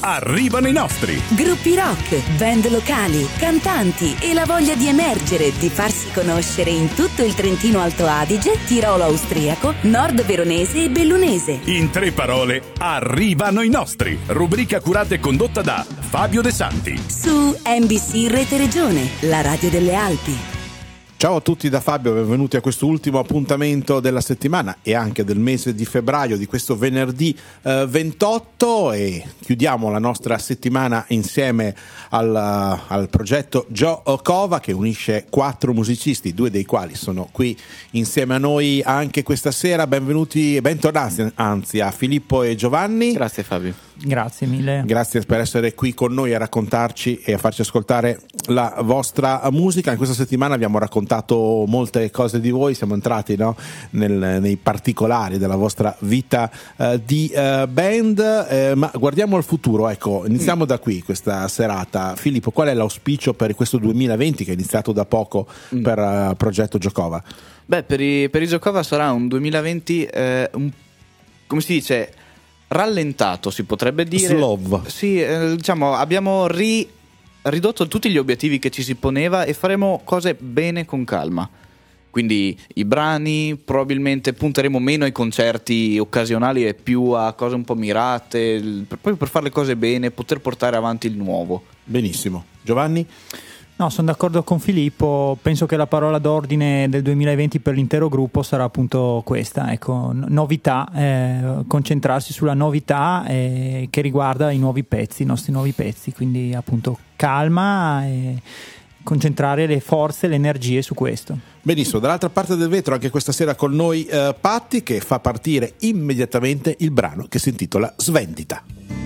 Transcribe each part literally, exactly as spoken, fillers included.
arrivano i nostri. Gruppi rock, band locali, cantanti e la voglia di emergere, di farsi conoscere in tutto il Trentino Alto Adige, Tirolo austriaco, Nord Veronese e Bellunese. In tre parole, arrivano i nostri. Rubrica curata e condotta da Fabio De Santi. Su N B C Rete Regione, la radio delle Alpi. Ciao a tutti da Fabio, benvenuti a questo ultimo appuntamento della settimana e anche del mese di febbraio, di questo venerdì eh, ventotto, e chiudiamo la nostra settimana insieme al, al progetto Giocova, che unisce quattro musicisti, due dei quali sono qui insieme a noi anche questa sera. Benvenuti e bentornati anzi a Filippo e Giovanni. Grazie Fabio. Grazie mille. Grazie per essere qui con noi a raccontarci e a farci ascoltare la vostra musica. In questa settimana abbiamo raccontato molte cose di voi, siamo entrati no, nel, nei particolari della vostra vita uh, di uh, band, eh, ma guardiamo al futuro. Ecco, iniziamo da qui questa serata. Filippo, qual è l'auspicio per questo duemilaventi che è iniziato da poco mm. per uh, Progetto Giocova? Beh, per i, per i Giocova sarà un duemilaventi eh, un, come si dice, rallentato, si potrebbe dire. Slow. Sì, eh, diciamo, abbiamo ri, ridotto tutti gli obiettivi che ci si poneva e faremo cose bene con calma. Quindi i brani, probabilmente punteremo meno ai concerti occasionali e più a cose un po' mirate, proprio per fare le cose bene, poter portare avanti il nuovo. Benissimo. Giovanni? No, sono d'accordo con Filippo, penso che la parola d'ordine del duemilaventi per l'intero gruppo sarà appunto questa, ecco, novità, eh, concentrarsi sulla novità eh, che riguarda i nuovi pezzi, i nostri nuovi pezzi, quindi appunto calma e concentrare le forze, le energie su questo. Benissimo, dall'altra parte del vetro anche questa sera con noi eh, Patti, che fa partire immediatamente il brano che si intitola Svendita.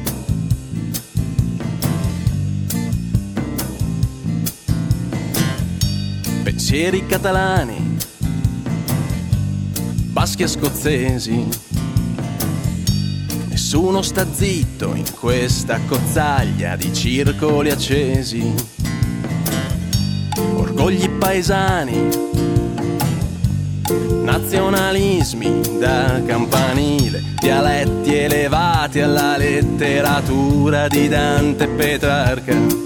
Pensieri catalani, baschi e scozzesi, nessuno sta zitto in questa cozzaglia di circoli accesi, orgogli paesani, nazionalismi da campanile, dialetti elevati alla letteratura di Dante e Petrarca.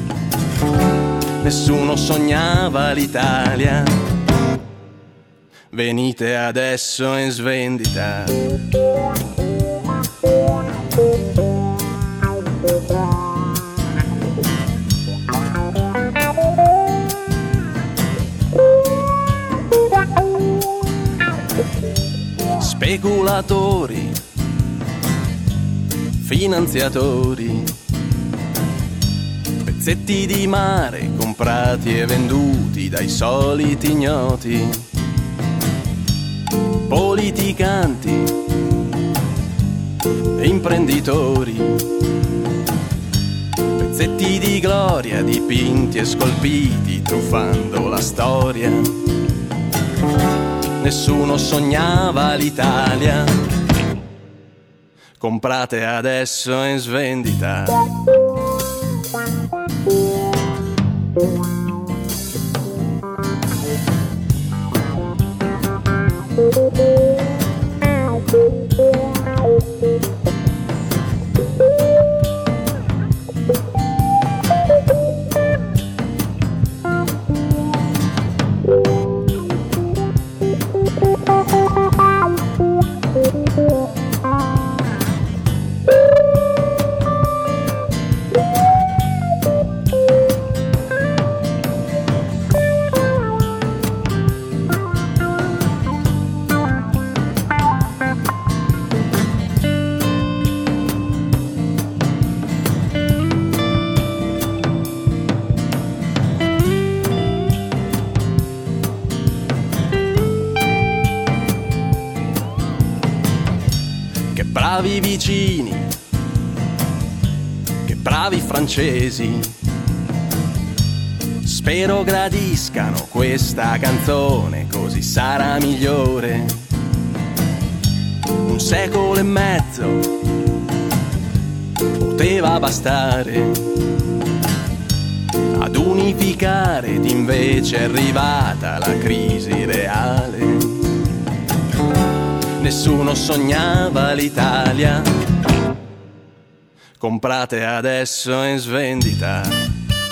Nessuno sognava l'Italia, venite adesso in svendita. Speculatori, finanziatori, pezzetti di mare comprati e venduti dai soliti ignoti, politicanti, imprenditori, pezzetti di gloria dipinti e scolpiti truffando la storia. Nessuno sognava l'Italia, comprate adesso in svendita. Bravi vicini, che bravi francesi, spero gradiscano questa canzone, così sarà migliore. Un secolo e mezzo poteva bastare ad unificare, ed invece è arrivata la crisi reale. Nessuno sognava l'Italia, comprate adesso in svendita.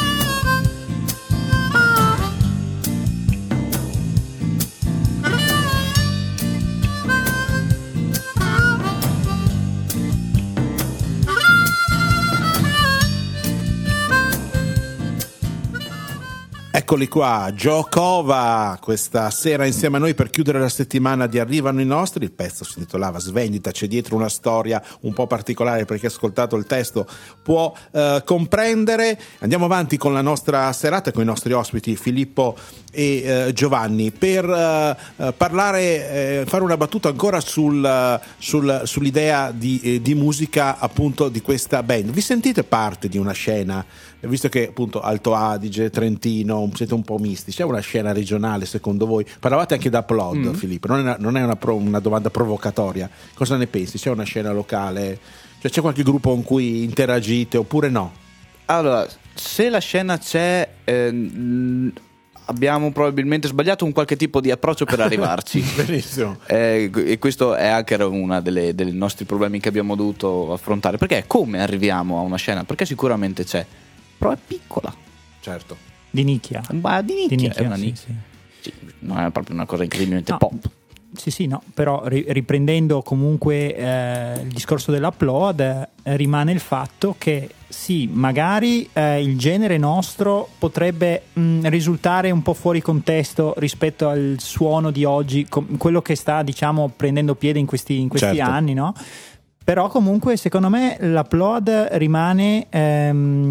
Eccoli qua, Joe Cova questa sera insieme a noi per chiudere la settimana di Arrivano i Nostri. Il pezzo si intitolava Svendita, c'è dietro una storia un po' particolare, perché ha ascoltato il testo può eh, comprendere. Andiamo avanti con la nostra serata con i nostri ospiti Filippo e eh, Giovanni per eh, parlare, eh, fare una battuta ancora sul, sul, sull'idea di, eh, di musica appunto di questa band. Vi sentite parte di una scena? Visto che appunto Alto Adige, Trentino, siete un po' misti, c'è una scena regionale secondo voi? Parlavate anche da Upload, mm. Filippo, non è, una, non è una, pro, una domanda provocatoria, cosa ne pensi? C'è una scena locale? Cioè c'è qualche gruppo con cui interagite oppure no? Allora, se la scena c'è, eh, abbiamo probabilmente sbagliato un qualche tipo di approccio per arrivarci. Benissimo. Eh, e questo è anche uno dei nostri problemi che abbiamo dovuto affrontare, perché come arriviamo a una scena? Perché sicuramente c'è, però è piccola. Certo. Di nicchia. Ma di nicchia, Di nicchia è una sì, nicchia. sì. Sì, non è proprio una cosa incredibilmente No. pop. Sì, sì, no, però ri- riprendendo comunque eh, il discorso dell'upload, eh, rimane il fatto che sì, magari eh, il genere nostro potrebbe mh, risultare un po' fuori contesto rispetto al suono di oggi, com- quello che sta, diciamo, prendendo piede in questi, in questi Certo. anni, no? Però comunque secondo me l'upload rimane ehm,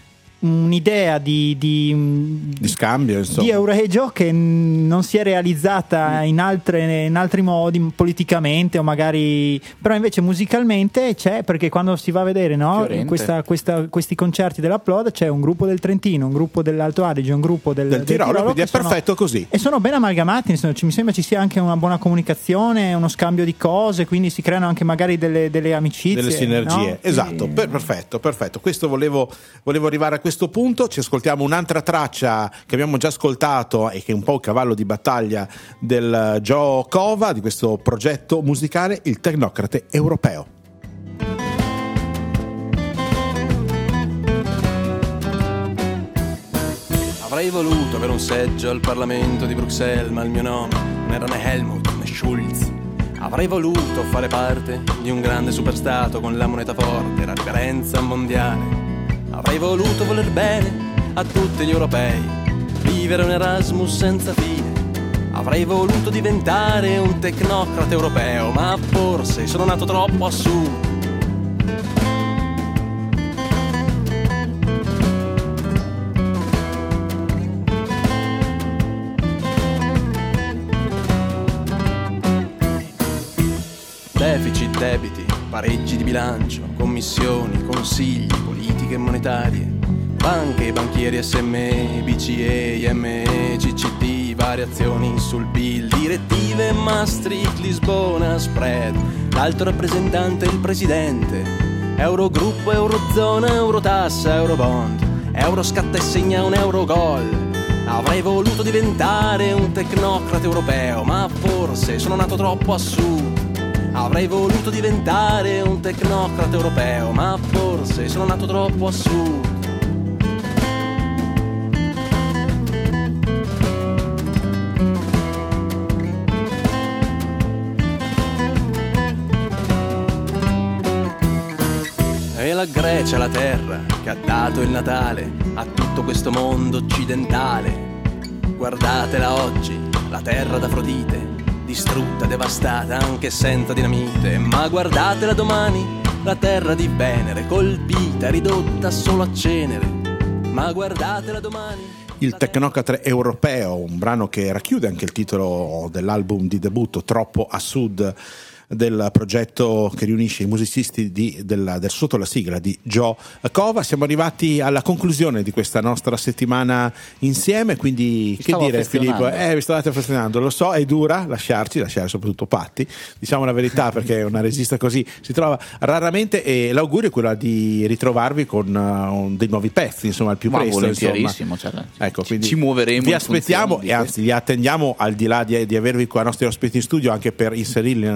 un'idea di, di, Di scambio, insomma. di Euregio che non si è realizzata in, altre, in altri modi politicamente o magari, però invece musicalmente c'è, perché quando si va a vedere, no, Fiorente. questa, questa, questi concerti dell'Upload c'è un gruppo del Trentino, un gruppo dell'Alto Adige, un gruppo del, Del Tirolo, quindi che è sono- perfetto così. e sono ben amalgamati, insomma, ci- mi sembra ci sia anche una buona comunicazione, uno scambio di cose, quindi si creano anche magari delle, delle amicizie, Delle sinergie, no? esatto, Quindi- per- perfetto, perfetto. Questo volevo, volevo arrivare a questo punto. Ci ascoltiamo un'altra traccia che abbiamo già ascoltato e che è un po' il cavallo di battaglia del Joe Cova, di questo progetto musicale, il Tecnocrate Europeo. Avrei voluto avere un seggio al Parlamento di Bruxelles, ma il mio nome non era né Helmut né Schulz. Avrei voluto fare parte di un grande superstato con la moneta forte, la riverenza mondiale. Avrei voluto voler bene a tutti gli europei, vivere un Erasmus senza fine. Avrei voluto diventare un tecnocrate europeo, ma forse sono nato troppo a sud. Deficit, debiti, pareggi di bilancio, commissioni, consigli, politiche monetarie, banche, banchieri, S M E, B C E, I M E, C C T, variazioni sul P I L, direttive, Maastricht, Lisbona, spread, l'alto rappresentante e il presidente, Eurogruppo, Eurozona, Eurotassa, Eurobond, Euro scatta e segna un Eurogol. Avrei voluto diventare un tecnocrate europeo, ma forse sono nato troppo a sud. Avrei voluto diventare un tecnocrate europeo, ma forse sono nato troppo a sud. E la Grecia, la terra che ha dato il Natale a tutto questo mondo occidentale. Guardatela oggi, la terra d'Afrodite, distrutta, devastata, anche senza dinamite. Ma guardatela domani, la terra di Venere, colpita, ridotta solo a cenere. Ma guardatela domani. Il Tecnocrate Europeo, un brano che racchiude anche il titolo dell'album di debutto Troppo a Sud, del progetto che riunisce i musicisti di, del, del sotto la sigla di Joe Cova. Siamo arrivati alla conclusione di questa nostra settimana insieme, quindi Mi che stavo dire affezionando. Filippo? Eh, vi stavate affezionando, lo so, è dura lasciarci, lasciare soprattutto Patti, diciamo la verità, perché una regista così si trova raramente, e l'augurio è quello di ritrovarvi con uh, dei nuovi pezzi, insomma, al più Ma presto, insomma. volentierissimo, cioè, Ecco, quindi ci muoveremo vi in aspettiamo funzione di e anzi li attendiamo, al di là di, di avervi qua nostri ospiti in studio, anche per inserirli nella nostra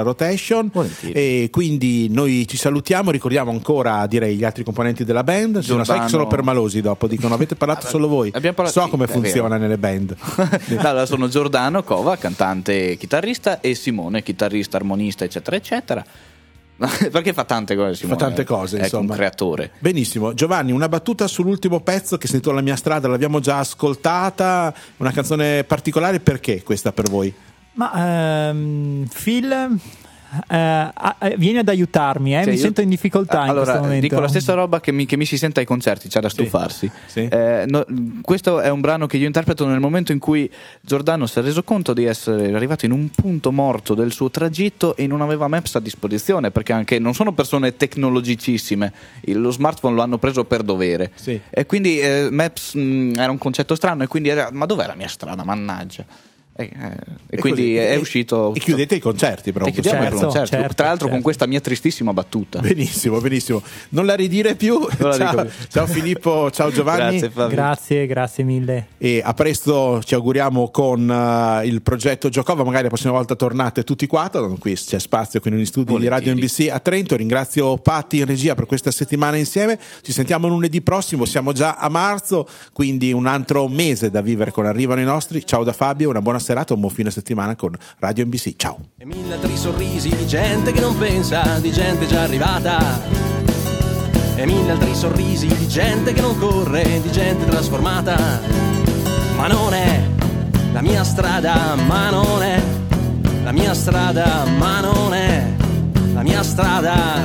rotation. Volentieri. E quindi noi ci salutiamo, ricordiamo ancora direi gli altri componenti della band. Se non sai che sono permalosi dopo dicono avete parlato solo voi. Parlato, so sì, come funziona nelle band. Allora, sono Giordano Cova, cantante, chitarrista, e Simone, chitarrista, armonista, eccetera eccetera. Perché fa tante cose, Simone. Fa tante cose, è insomma. un creatore. Benissimo. Giovanni, una battuta sull'ultimo pezzo che si intitola La mia strada, l'abbiamo già ascoltata, una canzone particolare, perché questa per voi? Ma ehm, Phil eh, eh, vieni ad aiutarmi, eh? Cioè, mi io- sento in difficoltà in allora, questo momento. dico la stessa roba che mi, che mi si sente ai concerti, c'è da stufarsi. Sì. Eh, no, questo è un brano che io interpreto nel momento in cui Giordano si è reso conto di essere arrivato in un punto morto del suo tragitto e non aveva Maps a disposizione, perché anche non sono persone tecnologicissime, il- lo smartphone lo hanno preso per dovere. Sì. E quindi eh, Maps mh, era un concetto strano, e quindi era, ma dov'è la mia strada, mannaggia. E, eh, e quindi così. è E- uscito. E chiudete i concerti, però. E chiudiamo Certo, il concerto. certo, Tra l'altro con certo. questa mia tristissima battuta. Benissimo, benissimo. Non la ridire più. Non la Ciao, dico più. ciao Filippo, ciao Giovanni. Grazie Fabio. Grazie, grazie mille. E a presto, ci auguriamo, con uh, il progetto Giocova. Magari la prossima volta tornate tutti quattro. Qui c'è spazio qui negli studi di Radio N B C a Trento. Ringrazio Patti in regia per questa settimana insieme. Ci sentiamo lunedì prossimo, siamo già a marzo, quindi un altro mese da vivere con Arrivano i nostri. Ciao da Fabio, una buona serata, un buon fine settimana con Radio N B C. Ciao. E mille altri sorrisi di gente che non pensa, di gente già arrivata. E mille altri sorrisi di gente che non corre, di gente trasformata. Ma non è la mia strada, ma non è la mia strada, ma non è la mia strada.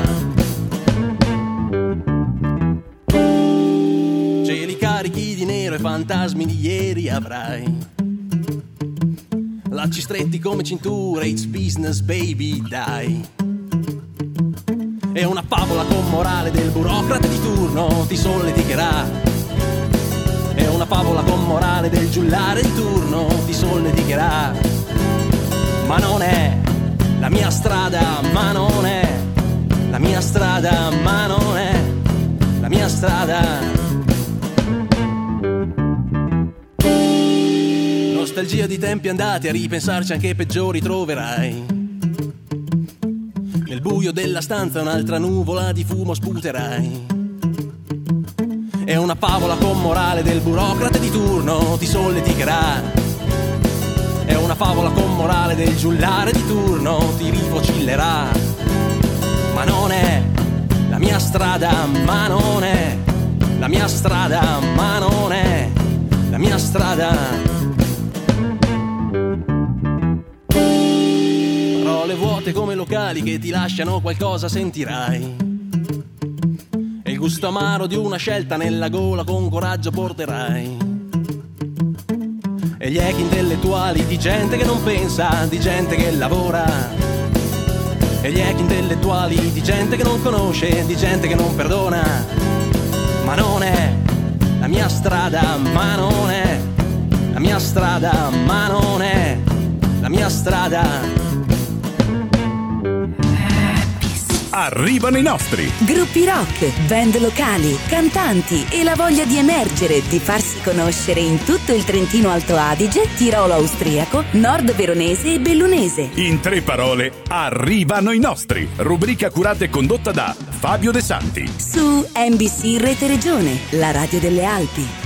Cieli carichi di nero e fantasmi di ieri avrai. Lacci stretti come cinture, it's business baby, dai. E una favola con morale del burocrate di turno ti solleticherà. E una favola con morale del giullare di turno ti solleticherà. Ma non è la mia strada, ma non è la mia strada, ma non è la mia strada. Nostalgia di tempi andati, a ripensarci anche peggiori troverai. Nel buio della stanza un'altra nuvola di fumo sputerai. E una favola con morale del burocrate di turno ti solleticherà. E una favola con morale del giullare di turno ti rifocillerà. Ma non è la mia strada, ma non è la mia strada, ma non è la mia strada. Parole vuote come locali che ti lasciano qualcosa sentirai. E il gusto amaro di una scelta nella gola con coraggio porterai. E gli echi intellettuali di gente che non pensa, di gente che lavora. E gli echi intellettuali di gente che non conosce, di gente che non perdona. Ma non è la mia strada, ma non è la mia strada, ma non è la mia strada. Arrivano i nostri. Gruppi rock, band locali, cantanti e la voglia di emergere, di farsi conoscere in tutto il Trentino Alto Adige, Tirolo austriaco, Nord Veronese e Bellunese. In tre parole, arrivano i nostri. Rubrica curata e condotta da Fabio De Santi. Su N B C Rete Regione, la radio delle Alpi.